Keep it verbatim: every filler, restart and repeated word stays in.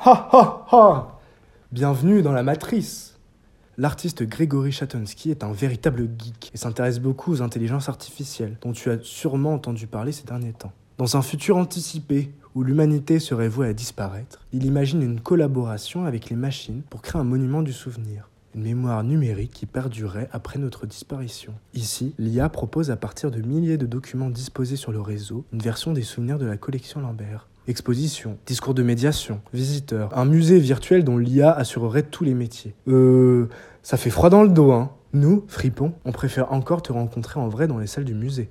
Ha ha ha! Bienvenue dans la Matrice. L'artiste Grégory Chatonsky est un véritable geek et s'intéresse beaucoup aux intelligences artificielles, dont tu as sûrement entendu parler ces derniers temps. Dans un futur anticipé, où l'humanité serait vouée à disparaître, il imagine une collaboration avec les machines pour créer un monument du souvenir. Une mémoire numérique qui perdurerait après notre disparition. Ici, l'I A propose à partir de milliers de documents disposés sur le réseau, une version des souvenirs de la collection Lambert. Exposition, discours de médiation, visiteurs, un musée virtuel dont l'I A assurerait tous les métiers. Euh... Ça fait froid dans le dos, hein. Nous, fripons, on préfère encore te rencontrer en vrai dans les salles du musée.